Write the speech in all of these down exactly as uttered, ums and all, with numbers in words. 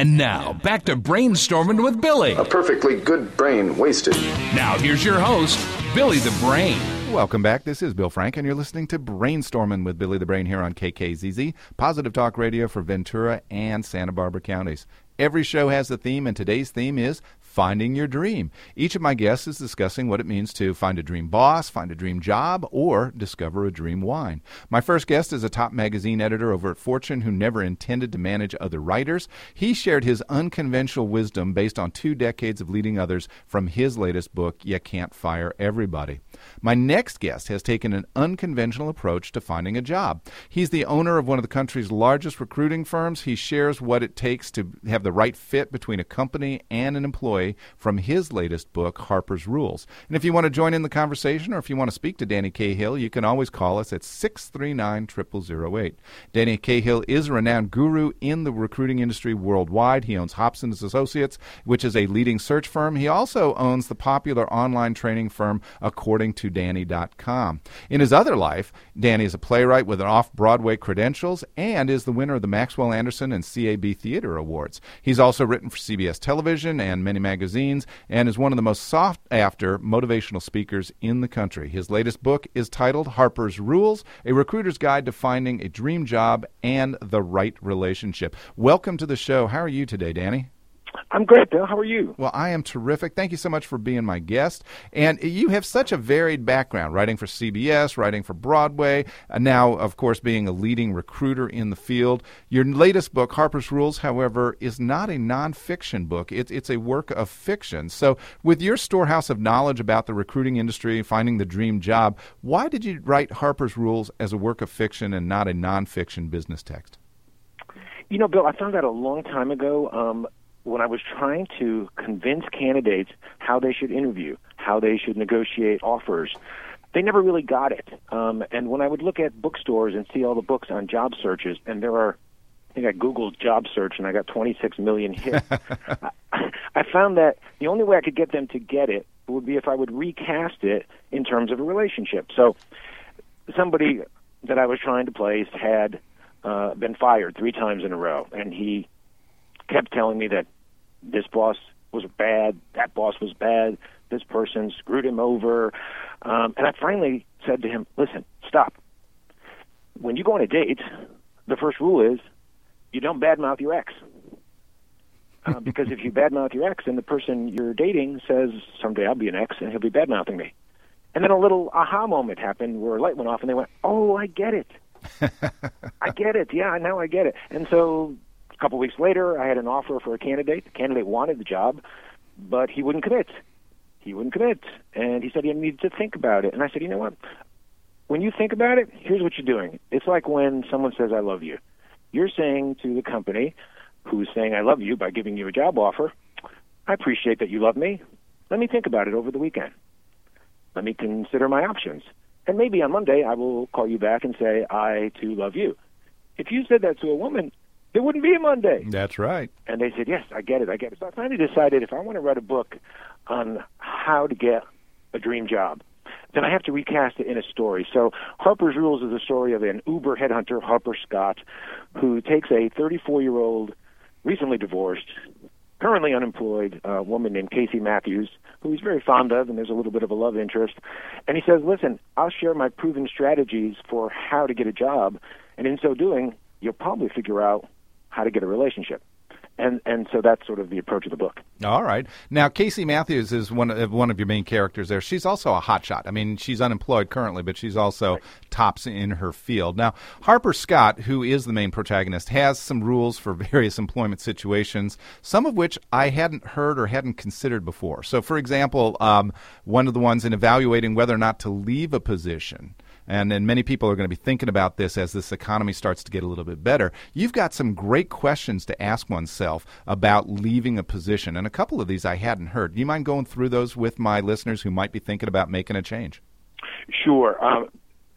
And now, back to Brainstorming with Billy. A perfectly good brain wasted. Now, here's your host, Billy the Brain. Welcome back. This is Bill Frank, and you're listening to Brainstorming with Billy the Brain here on K K Z Z, Positive Talk Radio for Ventura and Santa Barbara counties. Every show has a theme, and today's theme is Finding Your Dream. Each of my guests is discussing what it means to find a dream boss, find a dream job, or discover a dream wine. My first guest is a top magazine editor over at Fortune who never intended to manage other writers. He shared his unconventional wisdom based on two decades of leading others from his latest book, You Can't Fire Everybody. My next guest has taken an unconventional approach to finding a job. He's the owner of one of the country's largest recruiting firms. He shares what it takes to have the right fit between a company and an employee from his latest book, Harper's Rules. And if you want to join in the conversation or if you want to speak to Danny Cahill, you can always call us at six three nine, zero zero zero eight. Danny Cahill is a renowned guru in the recruiting industry worldwide. He owns Hobson's Associates, which is a leading search firm. He also owns the popular online training firm According to Danny dot com. In his other life, Danny is a playwright with an off-Broadway credentials and is the winner of the Maxwell Anderson and C A B Theater Awards. He's also written for C B S Television and many magazines and is one of the most sought-after motivational speakers in the country. His latest book is titled Harper's Rules, A Recruiter's Guide to Finding a Dream Job and the Right Relationship. Welcome to the show. How are you today, Danny? I'm great, Bill. How are you? Well, I am terrific. Thank you so much for being my guest. And you have such a varied background, writing for C B S, writing for Broadway, and now, of course, being a leading recruiter in the field. Your latest book, Harper's Rules, however, is not a nonfiction book. It's, it's a work of fiction. So with your storehouse of knowledge about the recruiting industry, finding the dream job, why did you write Harper's Rules as a work of fiction and not a nonfiction business text? You know, Bill, I found that a long time ago. Um, when I was trying to convince candidates how they should interview, how they should negotiate offers, they never really got it. Um, and when I would look at bookstores and see all the books on job searches, and there are, I think I Googled job search and I got twenty-six million hits, I, I found that the only way I could get them to get it would be if I would recast it in terms of a relationship. So somebody that I was trying to place had uh, been fired three times in a row, and he kept telling me that this boss was bad, that boss was bad, this person screwed him over. Um, and I finally said to him, listen, stop. When you go on a date, the first rule is you don't badmouth your ex. Uh, because if you badmouth your ex, then the person you're dating says, someday I'll be an ex, and he'll be badmouthing me. And then a little aha moment happened where a light went off, and they went, oh, I get it. I get it. Yeah, now I get it. And so a couple weeks later, I had an offer for a candidate. The candidate wanted the job, but he wouldn't commit. He wouldn't commit. And he said he needed to think about it. And I said, you know what? When you think about it, here's what you're doing. It's like when someone says, I love you. You're saying to the company who's saying, I love you by giving you a job offer, I appreciate that you love me. Let me think about it over the weekend. Let me consider my options. And maybe on Monday, I will call you back and say, I, too, love you. If you said that to a woman, there wouldn't be a Monday. That's right. And they said, yes, I get it, I get it. So I finally decided if I want to write a book on how to get a dream job, then I have to recast it in a story. So Harper's Rules is the story of an Uber headhunter, Harper Scott, who takes a thirty-four-year-old, recently divorced, currently unemployed uh, woman named Casey Matthews, who he's very fond of, and there's a little bit of a love interest. And he says, listen, I'll share my proven strategies for how to get a job, and in so doing, you'll probably figure out how to get a relationship. And and so that's sort of the approach of the book. All right. Now, Casey Matthews is one of, one of your main characters there. She's also a hotshot. I mean, she's unemployed currently, but she's also right. tops in her field. Now, Harper Scott, who is the main protagonist, has some rules for various employment situations, some of which I hadn't heard or hadn't considered before. So, for example, um, one of the ones in evaluating whether or not to leave a position, and then many people are going to be thinking about this as this economy starts to get a little bit better. You've got some great questions to ask oneself about leaving a position, and a couple of these I hadn't heard. Do you mind going through those with my listeners who might be thinking about making a change? Sure. Um,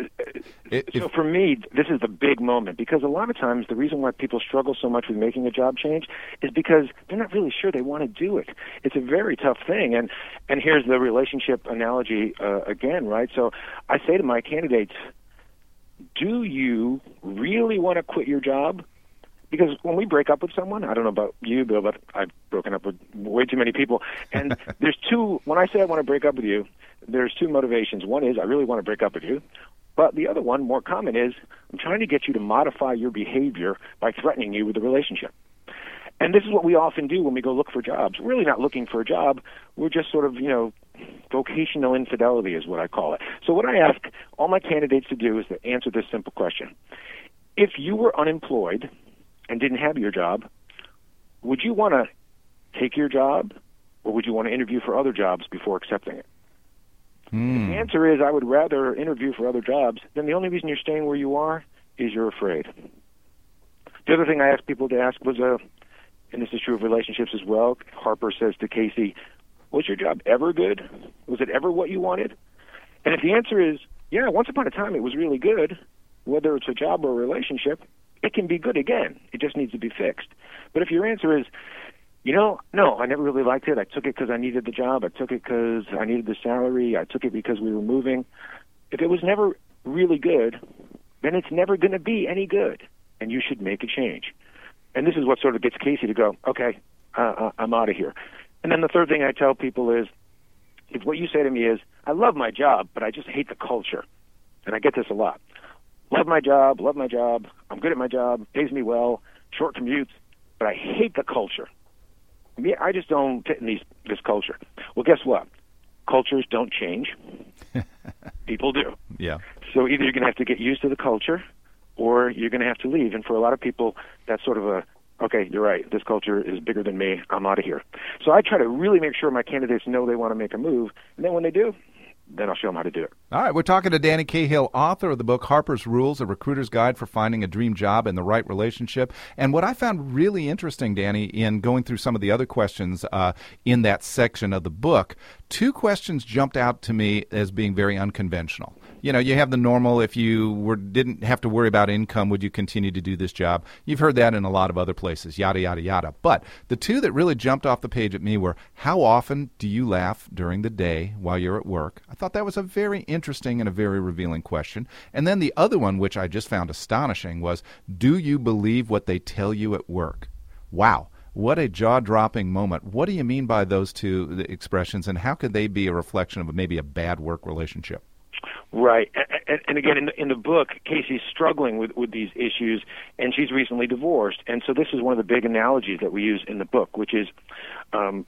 It, so for me, this is the big moment, because a lot of times the reason why people struggle so much with making a job change is because they're not really sure they want to do it. It's a very tough thing. And, and here's the relationship analogy uh, again, right? So I say to my candidates, do you really want to quit your job? Because when we break up with someone, I don't know about you, Bill, but I've broken up with way too many people. And there's two, when I say I want to break up with you, there's two motivations. One is I really want to break up with you. But the other one, more common, is I'm trying to get you to modify your behavior by threatening you with the relationship. And this is what we often do when we go look for jobs. We're really not looking for a job. We're just sort of, you know, vocational infidelity is what I call it. So what I ask all my candidates to do is to answer this simple question. If you were unemployed and didn't have your job, would you want to take your job, or would you want to interview for other jobs before accepting it? Mm. The answer is I would rather interview for other jobs. Then the only reason you're staying where you are is you're afraid. The other thing I asked people to ask was, uh, and this is true of relationships as well, Harper says to Casey, was your job ever good? Was it ever what you wanted? And if the answer is, yeah, once upon a time it was really good, whether it's a job or a relationship, it can be good again. It just needs to be fixed. But if your answer is, you know, no, I never really liked it. I took it because I needed the job. I took it because I needed the salary. I took it because we were moving. If it was never really good, then it's never going to be any good, and you should make a change. And this is what sort of gets Casey to go, okay, uh, I'm out of here. And then the third thing I tell people is, if what you say to me is, I love my job, but I just hate the culture. And I get this a lot. Love my job, love my job, I'm good at my job, pays me well, short commutes, but I hate the culture. Me, I just don't fit in these, this culture. Well, guess what? Cultures don't change. People do. Yeah. So either you're going to have to get used to the culture, or you're going to have to leave. And for a lot of people, that's sort of a, okay, you're right, this culture is bigger than me, I'm out of here. So I try to really make sure my candidates know they want to make a move, and then when they do, then I'll show them how to do it. All right, we're talking to Danny Cahill, author of the book Harper's Rules, A Recruiter's Guide for Finding a Dream Job and the Right Relationship. And what I found really interesting, Danny, in going through some of the other questions uh, in that section of the book, two questions jumped out to me as being very unconventional. You know, you have the normal, if you were didn't have to worry about income, would you continue to do this job? You've heard that in a lot of other places, yada, yada, yada. But the two that really jumped off the page at me were, how often do you laugh during the day while you're at work? I thought that was a very interesting and a very revealing question. And then the other one, which I just found astonishing, was, do you believe what they tell you at work? Wow. What a jaw-dropping moment. What do you mean by those two expressions, and how could they be a reflection of maybe a bad work relationship? Right. And, and again, in the, in the book, Casey's struggling with, with these issues, and she's recently divorced. And so this is one of the big analogies that we use in the book, which is um,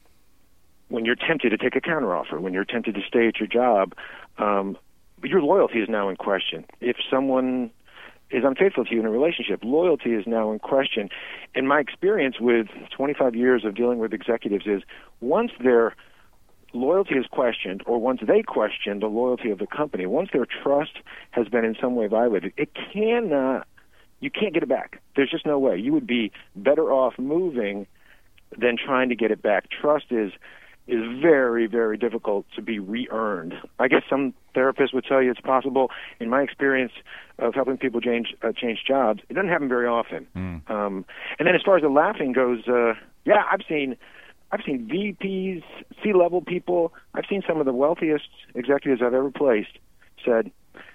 when you're tempted to take a counteroffer, when you're tempted to stay at your job, um, your loyalty is now in question. If someone is unfaithful to you in a relationship, loyalty is now in question. And my experience with twenty-five years of dealing with executives is once their loyalty is questioned, or once they question the loyalty of the company, once their trust has been in some way violated, it cannot, you can't get it back. There's just no way. You would be better off moving than trying to get it back. Trust is is very, very difficult to be re-earned. I guess some therapists would tell you it's possible. In my experience of helping people change uh, change jobs, it doesn't happen very often. Mm. Um, and then as far as the laughing goes, uh, yeah, I've seen I've seen V Ps, C-level people. I've seen some of the wealthiest executives I've ever placed said,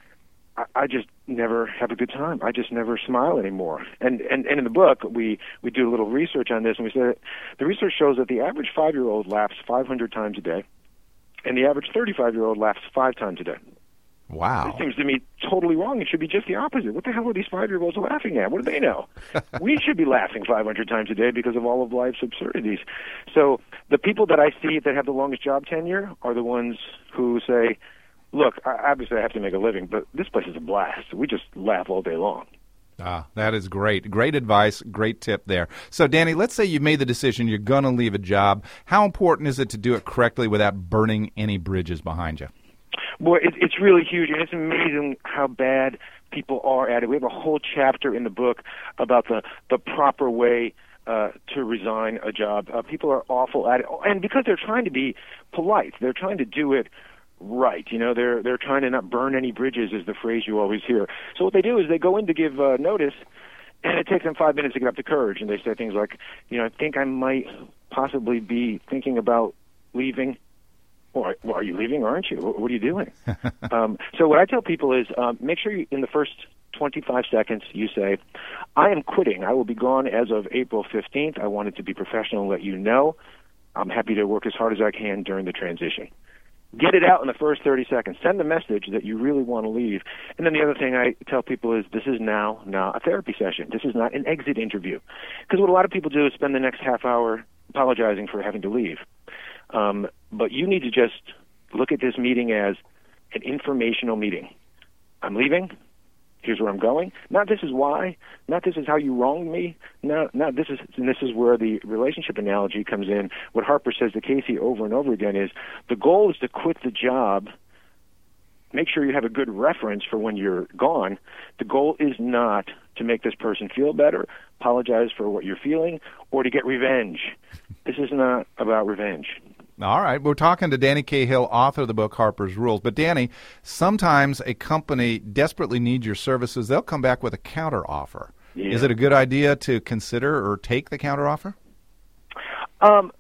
I, I just never have a good time. I just never smile anymore. And, and and in the book, we, we do a little research on this, and we said the research shows that the average five-year-old laughs five hundred times a day, and the average thirty-five-year-old laughs five times a day. Wow. It seems to me totally wrong. It should be just the opposite. What the hell are these five-year-olds laughing at? What do they know? We should be laughing five hundred times a day because of all of life's absurdities. So the people that I see that have the longest job tenure are the ones who say, look, obviously I have to make a living, but this place is a blast. We just laugh all day long. Ah, that is great. Great advice. Great tip there. So, Danny, let's say you've made the decision you're going to leave a job. How important is it to do it correctly without burning any bridges behind you? Boy, it, it's really huge, and it's amazing how bad people are at it. We have a whole chapter in the book about the, the proper way uh, to resign a job. Uh, people are awful at it, and because they're trying to be polite, they're trying to do it right. You know, they're they're trying to not burn any bridges, is the phrase you always hear. So what they do is they go in to give uh, notice, and it takes them five minutes to get up the courage, and they say things like, you know, I think I might possibly be thinking about leaving. Well, are you leaving, aren't you? What are you doing? um, so what I tell people is um, make sure you, in the first twenty-five seconds, you say, I am quitting. I will be gone as of April fifteenth. I wanted to be professional and let you know. I'm happy to work as hard as I can during the transition. Get it out in the first thirty seconds. Send the message that you really want to leave. And then the other thing I tell people is this is now now a therapy session. This is not an exit interview. Because what a lot of people do is spend the next half hour apologizing for having to leave. Um, but you need to just look at this meeting as an informational meeting. I'm leaving. Here's where I'm going. Not this is why. Not this is how you wronged me. No, not this is. And this is where the relationship analogy comes in. What Harper says to Casey over and over again is the goal is to quit the job. Make sure you have a good reference for when you're gone. The goal is not to make this person feel better, apologize for what you're feeling, or to get revenge. This is not about revenge. All right. We're talking to Danny Cahill, author of the book Harper's Rules. But, Danny, sometimes a company desperately needs your services. They'll come back with a counteroffer. Yeah. Is it a good idea to consider or take the counteroffer? Um,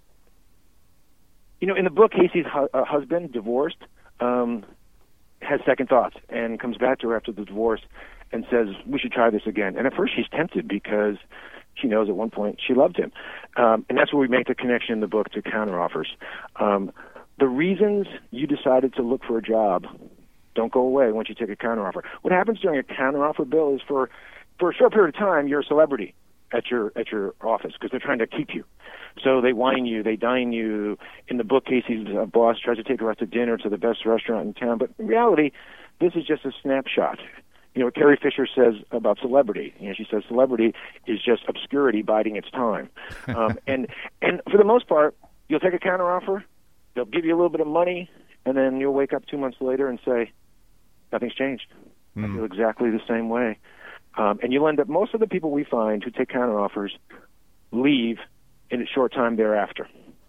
you know, in the book, Casey's hu- uh, husband, divorced, um, has second thoughts and comes back to her after the divorce and says, we should try this again. And at first she's tempted because she knows at one point she loved him. Um, and that's where we make the connection in the book to counteroffers. Um, the reasons you decided to look for a job don't go away once you take a counteroffer. What happens during a counteroffer, Bill, is for, for a short period of time, you're a celebrity at your at your office because they're trying to keep you. So they wine you, they dine you. In the book, Casey's uh, boss tries to take her out to dinner to the best restaurant in town. But in reality, this is just a snapshot. You know, what Carrie Fisher says about celebrity. You know, she says celebrity is just obscurity biding its time. Um, and and for the most part, you'll take a counteroffer, they'll give you a little bit of money, and then you'll wake up two months later and say, nothing's changed. Mm. I feel exactly the same way. Um, and you'll end up, most of the people we find who take counteroffers leave in a short time thereafter.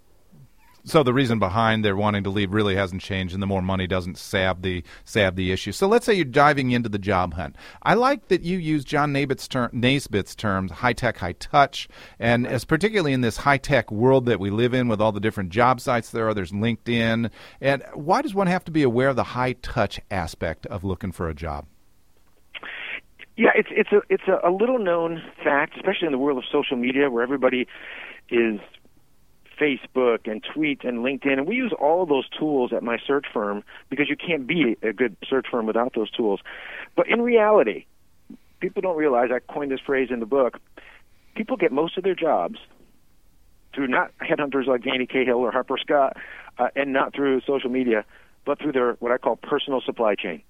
So the reason behind their wanting to leave really hasn't changed, and the more money doesn't salve the salve the issue. So let's say you're diving into the job hunt. I like that you use John Naisbitt's, ter- Naisbitt's terms, high-tech, high-touch, and as particularly in this high-tech world that we live in with all the different job sites there are, there's LinkedIn. And why does one have to be aware of the high-touch aspect of looking for a job? Yeah, it's it's a it's a, a little-known fact, especially in the world of social media where everybody is Facebook and Tweet and LinkedIn, and we use all of those tools at my search firm because you can't be a good search firm without those tools. But in reality, people don't realize, I coined this phrase in the book, people get most of their jobs through not headhunters like Danny Cahill or Harper Scott, uh, and not through social media, but through their what I call personal supply chain,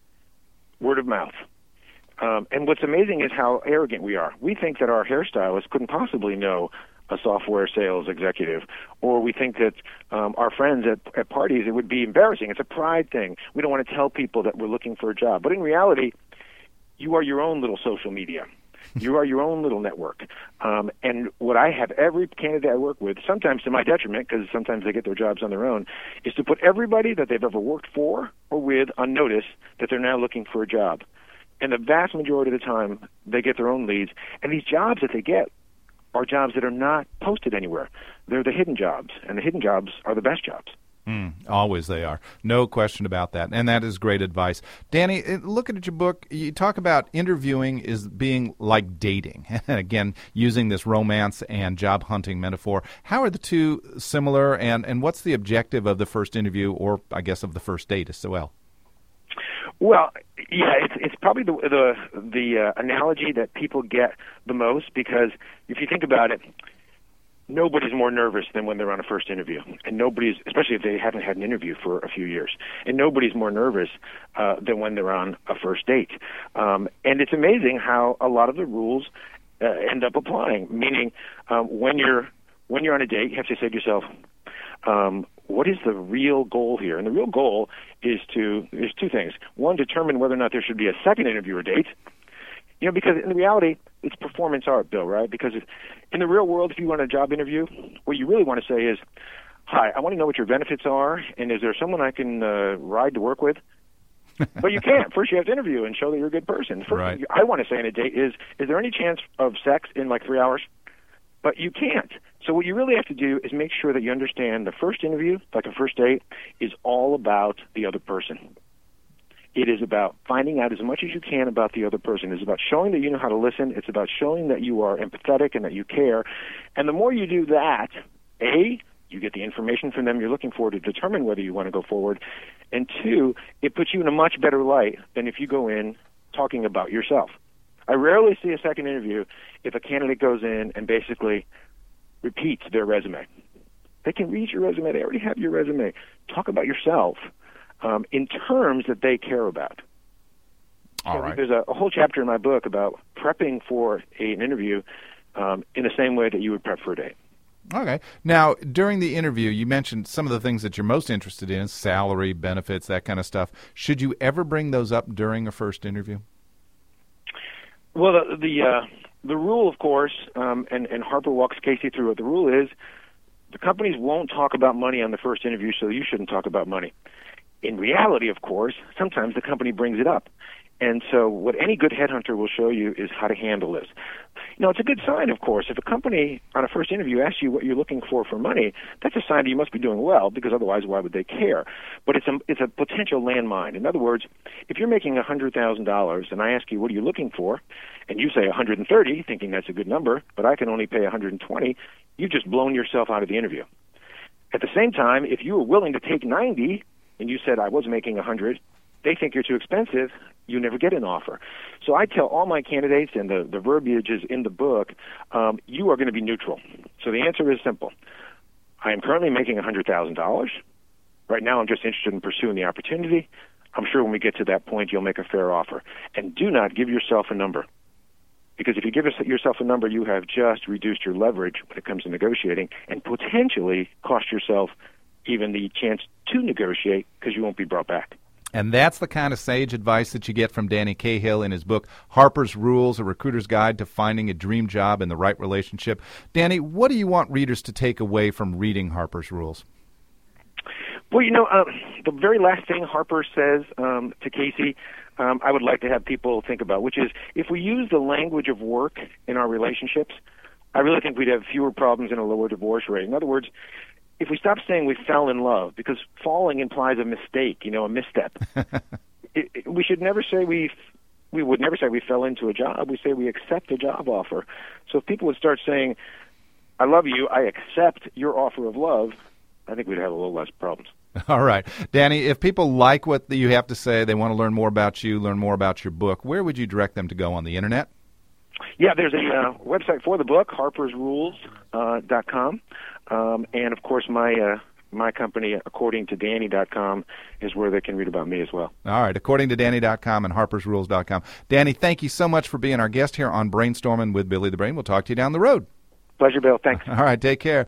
word of mouth. Um, and what's amazing is how arrogant we are. We think that our hairstylist couldn't possibly know a software sales executive, or we think that um, our friends at, at parties, it would be embarrassing. It's a pride thing. We don't want to tell people that we're looking for a job. But in reality, you are your own little social media. You are your own little network. Um, and what I have every candidate I work with, sometimes to my detriment, because sometimes they get their jobs on their own, is to put everybody that they've ever worked for or with on notice that they're now looking for a job. And the vast majority of the time, they get their own leads. And these jobs that they get are jobs that are not posted anywhere. They're the hidden jobs, and the hidden jobs are the best jobs. Mm, always they are. No question about that. And that is great advice. Danny, looking at your book, you talk about interviewing is being like dating. Again, using this romance and job hunting metaphor. How are the two similar, and, and what's the objective of the first interview, or I guess of the first date as well? Well, yeah, it's it's probably the the, the uh, analogy that people get the most, because if you think about it, nobody's more nervous than when they're on a first interview, and nobody's, especially if they haven't had an interview for a few years, and nobody's more nervous uh, than when they're on a first date. Um, and it's amazing how a lot of the rules uh, end up applying. Meaning, um, when you're when you're on a date, you have to say to yourself, Um, what is the real goal here? And the real goal is to, there's two things. One, determine whether or not there should be a second interview or date. You know, because in reality, it's performance art, Bill, right? Because if, in the real world, if you want a job interview, what you really want to say is, hi, I want to know what your benefits are, and is there someone I can uh, ride to work with? But you can't. First, you have to interview and show that you're a good person. First right. thing I want to say on a date is, is there any chance of sex in like three hours? But you can't. So what you really have to do is make sure that you understand the first interview, like a first date, is all about the other person. It is about finding out as much as you can about the other person. It's about showing that you know how to listen. It's about showing that you are empathetic and that you care. And the more you do that, A, you get the information from them you're looking for to determine whether you want to go forward. And two, it puts you in a much better light than if you go in talking about yourself. I rarely see a second interview if a candidate goes in and basically repeats their resume. They can read your resume. They already have your resume. Talk about yourself um, in terms that they care about. All so right. There's a, a whole chapter in my book about prepping for a, an interview um, in the same way that you would prep for a date. Okay. Now, during the interview, you mentioned some of the things that you're most interested in, salary, benefits, that kind of stuff. Should you ever bring those up during a first interview? Well, the the, uh, the rule, of course, um, and, and Harper walks Casey through it, the rule is the companies won't talk about money on the first interview, so you shouldn't talk about money. In reality, of course, sometimes the company brings it up. And so what any good headhunter will show you is how to handle this. You know, it's a good sign, of course. If a company on a first interview asks you what you're looking for for money, that's a sign that you must be doing well, because otherwise why would they care? But it's a, it's a potential landmine. In other words, if you're making one hundred thousand dollars and I ask you what are you looking for, and you say one hundred thirty, thinking that's a good number, but I can only pay one hundred twenty, you've just blown yourself out of the interview. At the same time, if you were willing to take ninety and you said I was making one hundred, they think you're too expensive, you never get an offer. So I tell all my candidates, and the, the verbiage is in the book, um, you are going to be neutral. So the answer is simple. I am currently making one hundred thousand dollars. Right now I'm just interested in pursuing the opportunity. I'm sure when we get to that point you'll make a fair offer. And do not give yourself a number. Because if you give yourself a number, you have just reduced your leverage when it comes to negotiating and potentially cost yourself even the chance to negotiate because you won't be brought back. And that's the kind of sage advice that you get from Danny Cahill in his book, Harper's Rules, A Recruiter's Guide to Finding a Dream Job in the Right Relationship. Danny, what do you want readers to take away from reading Harper's Rules? Well, you know, uh, the very last thing Harper says um, to Casey, um, I would like to have people think about, which is if we use the language of work in our relationships, I really think we'd have fewer problems and a lower divorce rate. In other words, if we stop saying we fell in love, because falling implies a mistake, you know, a misstep. it, it, we should never say we, we would never say we fell into a job. We say we accept a job offer. So if people would start saying, I love you, I accept your offer of love, I think we'd have a little less problems. All right. Danny, if people like what you have to say, they want to learn more about you, learn more about your book, where would you direct them to go on the Internet? Yeah, there's a uh, website for the book, harpers rules dot com. Um, and, of course, my uh, my company, according to danny dot com, is where they can read about me as well. All right, according to danny dot com and harpers rules dot com. Danny, thank you so much for being our guest here on Brainstorming with Billy the Brain. We'll talk to you down the road. Pleasure, Bill. Thanks. All right, take care.